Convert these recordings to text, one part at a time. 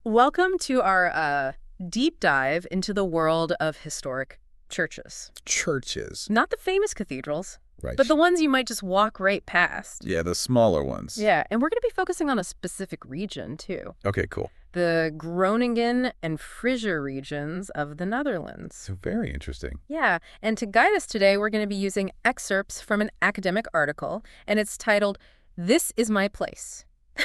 Welcome to our deep dive into the world of historic churches. Churches. Not the famous cathedrals, Right. but the ones you might just walk right past. Yeah, the smaller ones. Yeah, and we're going to be focusing on a specific region, too. Okay, cool. The Groningen and Frisia regions of the Netherlands. So very interesting. Yeah, and to guide us today, we're going to be using excerpts from an academic article, and it's titled, "This is My Place."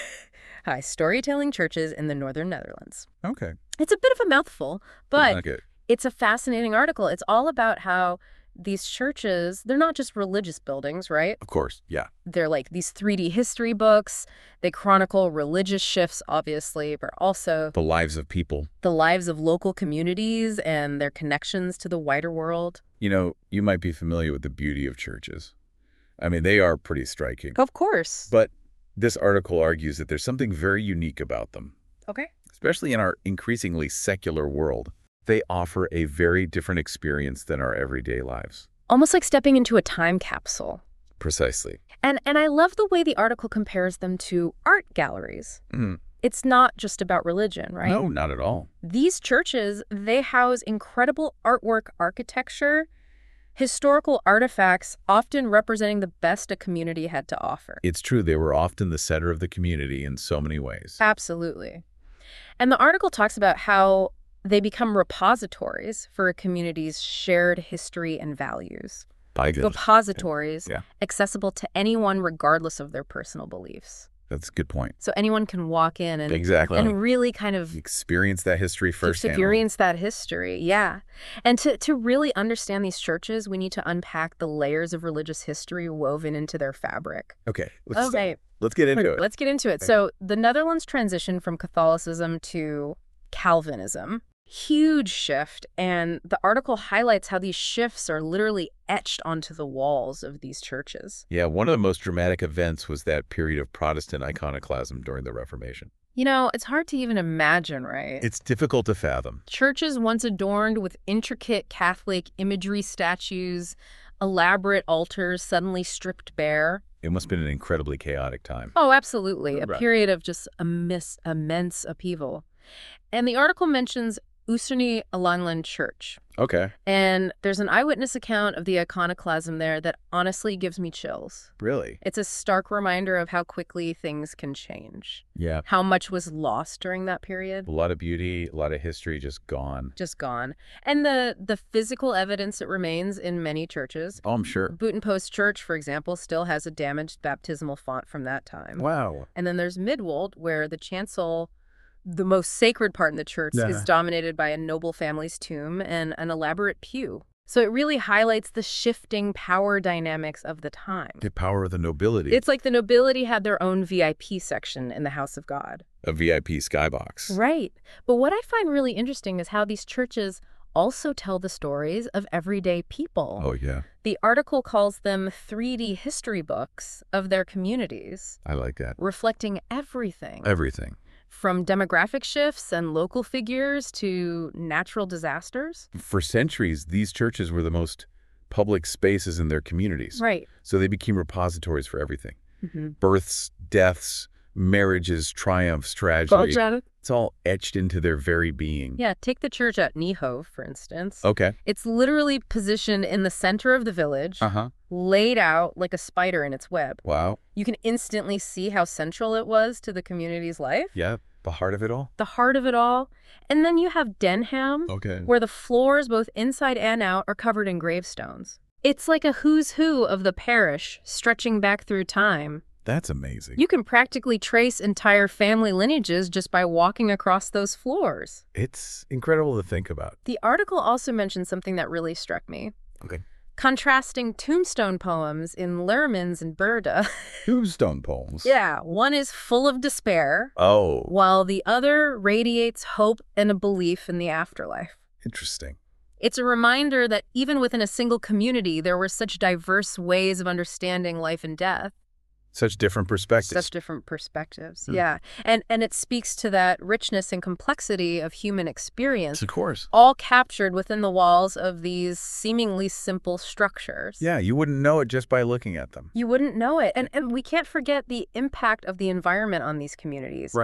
Hi, Storytelling Churches in the Northern Netherlands. Okay. It's a bit of a mouthful, but Okay. it's a fascinating article. It's all about how these churches, they're not just religious buildings, right? Of course. Yeah. They're like these 3D history books. They chronicle religious shifts, obviously, but also The lives of people. the lives of local communities and their connections to the wider world. You know, you might be familiar with the beauty of churches. I mean, they are pretty striking. Of course. But this article argues that there's something very unique about them, Okay. especially in our increasingly secular world. They offer a very different experience than our everyday lives. Almost like stepping into a time capsule. Precisely. And I love the way the article compares them to art galleries. Mm. It's not just about religion, right? No, not at all. These churches, they house incredible artwork, architecture, historical artifacts, often representing the best a community had to offer. It's true, they were often the center of the community in so many ways. Absolutely. And the article talks about how they become repositories for a community's shared history and values. By goodness. Repositories Yeah. accessible to anyone regardless of their personal beliefs. That's a good point. So anyone can walk in and Exactly. and really kind of Experience that history firsthand. experience that history, yeah. And to really understand these churches, we need to unpack the layers of religious history woven into their fabric. Okay. Okay, Let's get into it. let's get into it. Okay. So the Netherlands transitioned from Catholicism to Calvinism. Huge shift, and the article highlights how these shifts are literally etched onto the walls of these churches. Yeah, one of the most dramatic events was that period of Protestant iconoclasm during the Reformation. You know, it's hard to even imagine, right? It's difficult to fathom. Churches once adorned with intricate Catholic imagery statues, elaborate altars suddenly stripped bare. It must have been an incredibly chaotic time. Oh, absolutely. A Right. period of just immense upheaval. And the article mentions Oosterny Alanland Church. Okay. And there's an eyewitness account of the iconoclasm there that honestly gives me chills. Really? It's a stark reminder of how quickly things can change, Yeah. how much was lost during that period. A lot of beauty, a lot of history just gone. Just gone. And the physical evidence that remains in many churches. Oh, I'm sure. Buitenpost Church, for example, still has a damaged baptismal font from that time. Wow. And then there's Midwold, where the chancel, the most sacred part in the church, Yeah. is dominated by a noble family's tomb and an elaborate pew. So it really highlights the shifting power dynamics of the time. The power of the nobility. It's like the nobility had their own VIP section in the house of God. a VIP skybox. Right. But what I find really interesting is how these churches also tell the stories of everyday people. Oh, yeah. The article calls them 3D history books of their communities, I like that. reflecting everything. Everything. From demographic shifts and local figures to natural disasters. For centuries, these churches were the most public spaces in their communities. Right. So they became repositories for everything. Mm-hmm. Births, deaths, marriages, triumphs, tragedy. It's all etched into their very being. Yeah, take the church at Niehoven, for instance. Okay. It's literally positioned in the center of the village, Uh-huh. laid out like a spider in its web. Wow. You can instantly see how central it was to the community's life, Yeah. The heart of it all. the heart of it all. And then you have Denham, Okay. where the floors, both inside and out, are covered in gravestones. It's like a who's who of the parish, stretching back through time. That's amazing. You can practically trace entire family lineages just by walking across those floors. It's incredible to think about. The article also mentioned something that really struck me. Okay. Contrasting tombstone poems in Lermans and Burda. Tombstone poems. Yeah, one is full of despair, Oh, while the other radiates hope and a belief in the afterlife. interesting. It's a reminder that even within a single community, there were such diverse ways of understanding life and death. Such different perspectives. Such different perspectives, yeah. And it speaks to that richness and complexity of human experience, Of course. all captured within the walls of these seemingly simple structures. Yeah, you wouldn't know it just by looking at them. You wouldn't know it. And we can't forget the impact of the environment on these communities. Right.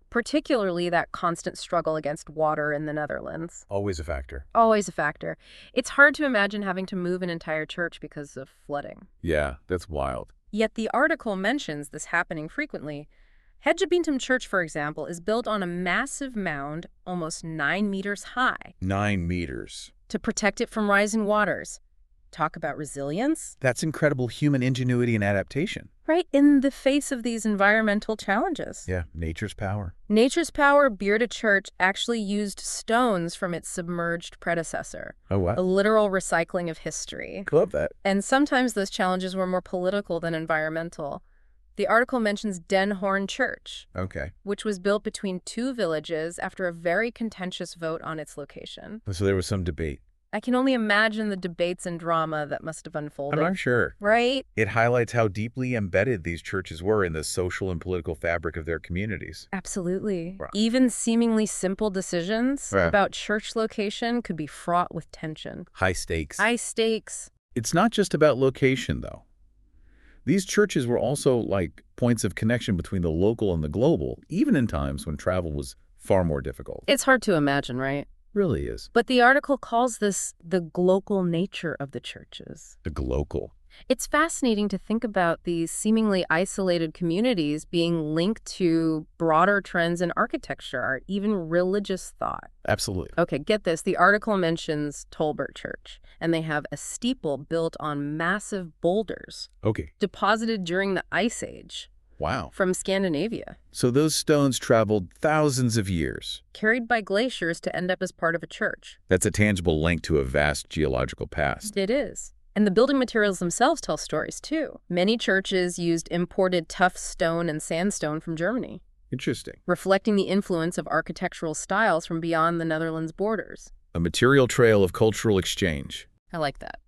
particularly that constant struggle against water in the Netherlands. Always a factor. Always a factor. It's hard to imagine having to move an entire church because of flooding. Yeah, that's wild. Yet the article mentions this happening frequently. Hedgebintum Church, for example, is built on a massive mound almost 9 meters high 9 meters. to protect it from rising waters. Talk about resilience, That's incredible human ingenuity and adaptation. right? In the face of these environmental challenges. Yeah, nature's power. Nature's Power Beerta Church actually used stones from its submerged predecessor, Oh, a wow. literal recycling of history. Love that. And sometimes those challenges were more political than environmental. The article mentions Den Hoorn Church, Okay. which was built between two villages after a very contentious vote on its location. So there was some debate. I can only imagine the debates and drama that must have unfolded. I'm sure. Right? It highlights how deeply embedded these churches were in the social and political fabric of their communities. Absolutely. Right. Even seemingly simple decisions Right. about church location could be fraught with tension. High stakes. High stakes. It's not just about location, though. These churches were also like points of connection between the local and the global, even in times when travel was far more difficult. It's hard to imagine, right? Really is. But the article calls this the global nature of the churches. The glocal. It's fascinating to think about these seemingly isolated communities being linked to broader trends in architecture or even religious thought. Absolutely. Okay, get this. The article mentions Tolbert Church, and they have a steeple built on massive boulders Okay. deposited during the Ice Age Wow. from Scandinavia, So those stones traveled thousands of years. carried by glaciers to end up as part of a church. That's a tangible link to a vast geological past. It is. And the building materials themselves tell stories, too. Many churches used imported tough stone and sandstone from Germany, Interesting. reflecting the influence of architectural styles from beyond the Netherlands' borders. A material trail of cultural exchange. I like that.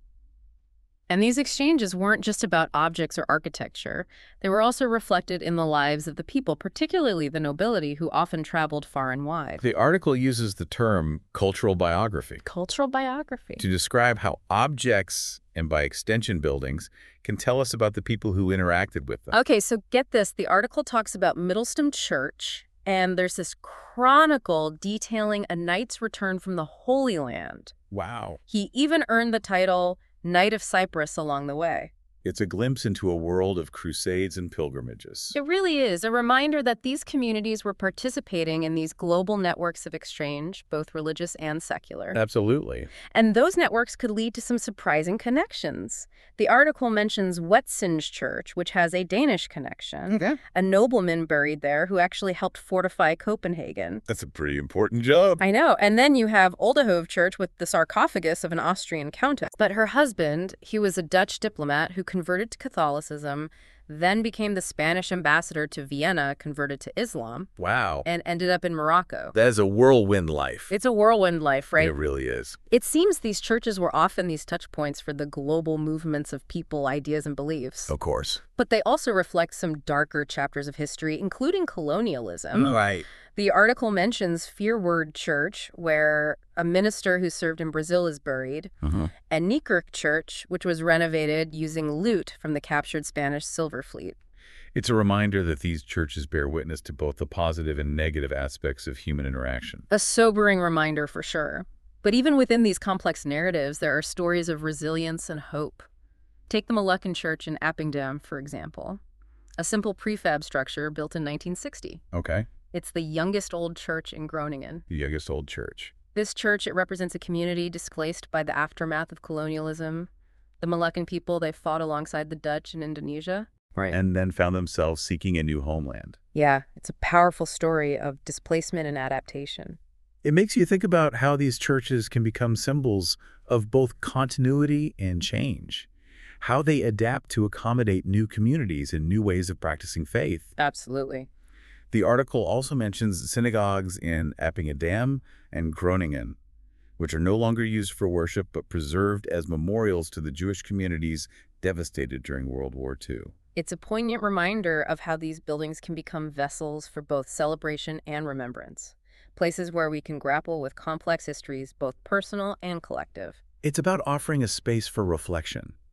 And these exchanges weren't just about objects or architecture. They were also reflected in the lives of the people, particularly the nobility, who often traveled far and wide. The article uses the term cultural biography Cultural biography. to describe how objects, and by extension buildings, can tell us about the people who interacted with them. Okay, so get this. The article talks about Middlestum Church, and there's this chronicle detailing a knight's return from the Holy Land. Wow. He even earned the title Knight of Cyprus along the way. It's a glimpse into a world of crusades and pilgrimages. It really is a reminder that these communities were participating in these global networks of exchange, both religious and secular. Absolutely. And those networks could lead to some surprising connections. The article mentions Wetsinge Church, which has a Danish connection. Okay. A nobleman buried there who actually helped fortify Copenhagen. That's a pretty important job. I know. And then you have Oldehove Church with the sarcophagus of an Austrian countess. But her husband, he was a Dutch diplomat who converted to Catholicism, then became the Spanish ambassador to Vienna, converted to Islam, Wow. and ended up in Morocco. That is a whirlwind life. It's a whirlwind life, right? It really is. It seems these churches were often these touch points for the global movements of people, ideas, and beliefs. Of course. But they also reflect some darker chapters of history, including colonialism. Right. The article mentions Feerwerd Church, where a minister who served in Brazil is buried, and Niekerk Church, which was renovated using loot from the captured Spanish silver fleet. It's a reminder that these churches bear witness to both the positive and negative aspects of human interaction. A sobering reminder for sure. But even within these complex narratives, there are stories of resilience and hope. Take the Moluccan Church in Appingedam, for example. A simple prefab structure built in 1960. Okay. It's the youngest old church in Groningen. The youngest old church. This church, it represents a community displaced by the aftermath of colonialism. The Moluccan people, they fought alongside the Dutch in Indonesia. Right. And then found themselves seeking a new homeland. Yeah, it's a powerful story of displacement and adaptation. It makes you think about how these churches can become symbols of both continuity and change, how they adapt to accommodate new communities and new ways of practicing faith. Absolutely. The article also mentions synagogues in Appingedam and Groningen, which are no longer used for worship but preserved as memorials to the Jewish communities devastated during World War II. It's a poignant reminder of how these buildings can become vessels for both celebration and remembrance, places where we can grapple with complex histories, both personal and collective. It's about offering a space for reflection,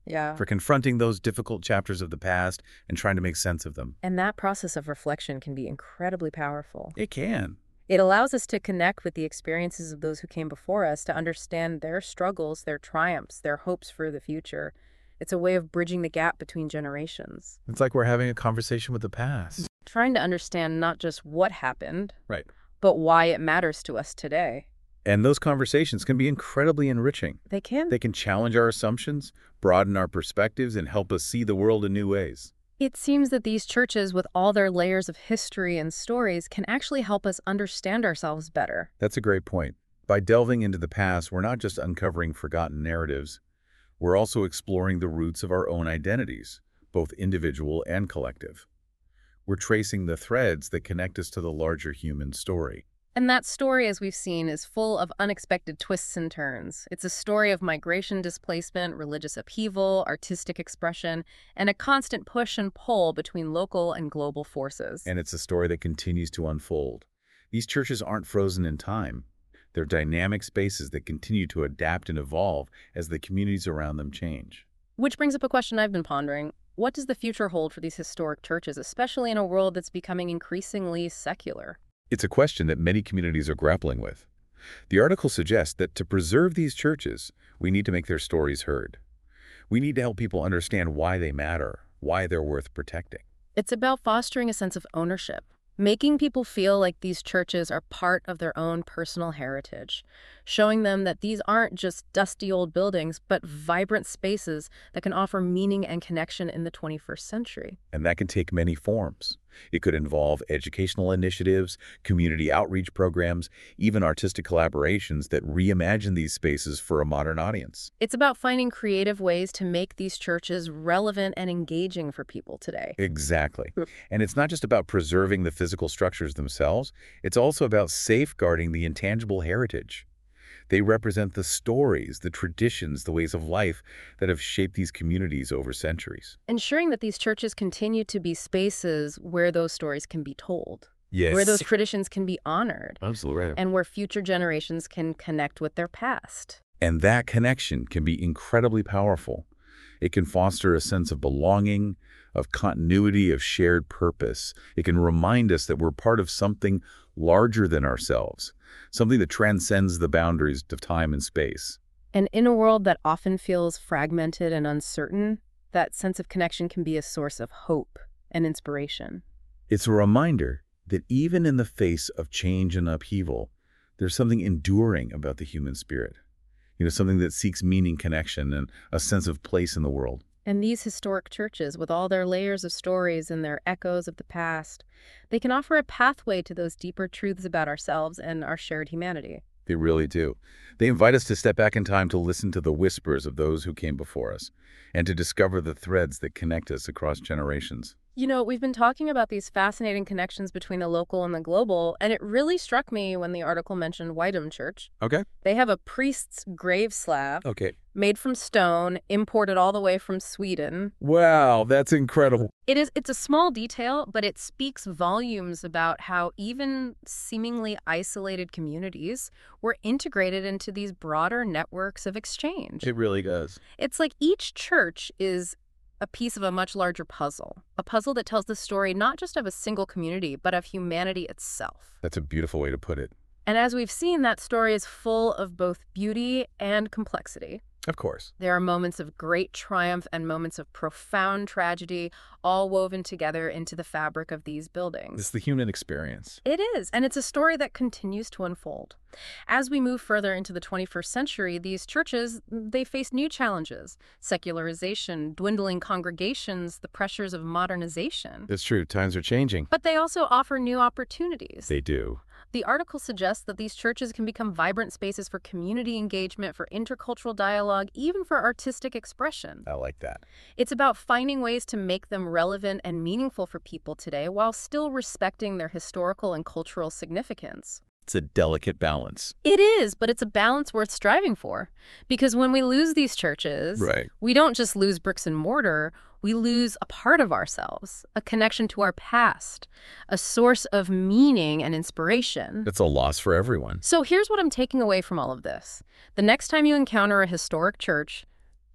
Yeah. for confronting those difficult chapters of the past and trying to make sense of them. And that process of reflection can be incredibly powerful. It can. It allows us to connect with the experiences of those who came before us, to understand their struggles, their triumphs, their hopes for the future. It's a way of bridging the gap between generations, It's like we're having a conversation with the past. trying to understand not just what happened, Right. but why it matters to us today. And those conversations can be incredibly enriching. They can. They can challenge our assumptions, broaden our perspectives, and help us see the world in new ways. It seems that these churches, with all their layers of history and stories, can actually help us understand ourselves better. That's a great point. By delving into the past, we're not just uncovering forgotten narratives. We're also exploring the roots of our own identities, both individual and collective. We're tracing the threads that connect us to the larger human story. And that story, as we've seen, is full of unexpected twists and turns. It's a story of migration, displacement, religious upheaval, artistic expression, and a constant push and pull between local and global forces. And it's a story that continues to unfold. These churches aren't frozen in time. They're dynamic spaces that continue to adapt and evolve as the communities around them change. Which brings up a question I've been pondering. What does the future hold for these historic churches, especially in a world that's becoming increasingly secular? It's a question that many communities are grappling with. The article suggests that to preserve these churches, we need to make their stories heard. We need to help people understand why they matter, why they're worth protecting. It's about fostering a sense of ownership, making people feel like these churches are part of their own personal heritage, showing them that these aren't just dusty old buildings, but vibrant spaces that can offer meaning and connection in the 21st century. And that can take many forms. It could involve educational initiatives, community outreach programs, even artistic collaborations that reimagine these spaces for a modern audience. It's about finding creative ways to make these churches relevant and engaging for people today. Exactly. And it's not just about preserving the physical structures themselves, it's also about safeguarding the intangible heritage. They represent the stories, the traditions, the ways of life that have shaped these communities over centuries. Ensuring that these churches continue to be spaces where those stories can be told, Yes. where those traditions can be honored, Absolutely right. and where future generations can connect with their past. And that connection can be incredibly powerful. It can foster a sense of belonging, of continuity, of shared purpose. It can remind us that we're part of something larger than ourselves, something that transcends the boundaries of time and space. And in a world that often feels fragmented and uncertain, that sense of connection can be a source of hope and inspiration. It's a reminder that even in the face of change and upheaval, there's something enduring about the human spirit. Something that seeks meaning, connection, and a sense of place in the world. And these historic churches, with all their layers of stories and their echoes of the past, they can offer a pathway to those deeper truths about ourselves and our shared humanity. They really do. They invite us to step back in time to listen to the whispers of those who came before us and to discover the threads that connect us across generations. We've been talking about these fascinating connections between the local and the global, and it really struck me when the article mentioned Whiteham Church. Okay. They have a priest's grave slab Okay. made from stone, imported all the way from Sweden. Wow, that's incredible. It's a small detail, but it speaks volumes about how even seemingly isolated communities were integrated into these broader networks of exchange. It really does. It's like each church is a piece of a much larger puzzle, a puzzle that tells the story not just of a single community, but of humanity itself. That's a beautiful way to put it. And as we've seen, that story is full of both beauty and complexity. Of course. There are moments of great triumph and moments of profound tragedy, all woven together into the fabric of these buildings. It's the human experience. It is, and it's a story that continues to unfold. As we move further into the 21st century, these churches, they face new challenges: secularization, dwindling congregations, the pressures of modernization. It's true. Times are changing. But they also offer new opportunities. They do. The article suggests that these churches can become vibrant spaces for community engagement, for intercultural dialogue, even for artistic expression. I like that. It's about finding ways to make them relevant and meaningful for people today while still respecting their historical and cultural significance. It's a delicate balance. It is, but it's a balance worth striving for. Because when we lose these churches, Right. we don't just lose bricks and mortar, we lose a part of ourselves, a connection to our past, a source of meaning and inspiration. It's a loss for everyone. So here's what I'm taking away from all of this. The next time you encounter a historic church,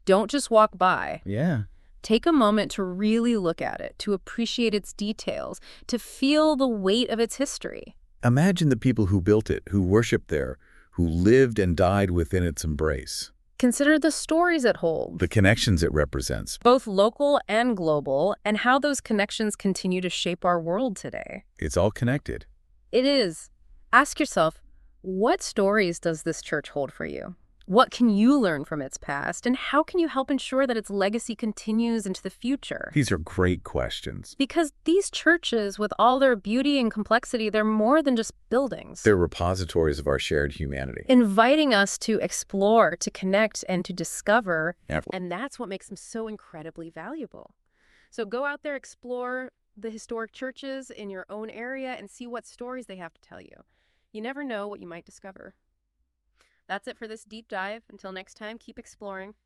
Don't just walk by. Yeah. Take a moment to really look at it, to appreciate its details, to feel the weight of its history. Imagine the people who built it, who worshiped there, who lived and died within its embrace. Consider the stories it holds, The connections it represents. both local and global, and how those connections continue to shape our world today. It's all connected. It is. Ask yourself, what stories does this church hold for you? What can you learn from its past, and how can you help ensure that its legacy continues into the future? These are great questions. Because these churches, with all their beauty and complexity, they're more than just buildings. They're repositories of our shared humanity. Inviting us to explore, to connect, and to discover. Yep. And that's what makes them so incredibly valuable. So go out there, explore the historic churches in your own area, and see what stories they have to tell you. You never know what you might discover. That's it for this deep dive. Until next time, keep exploring.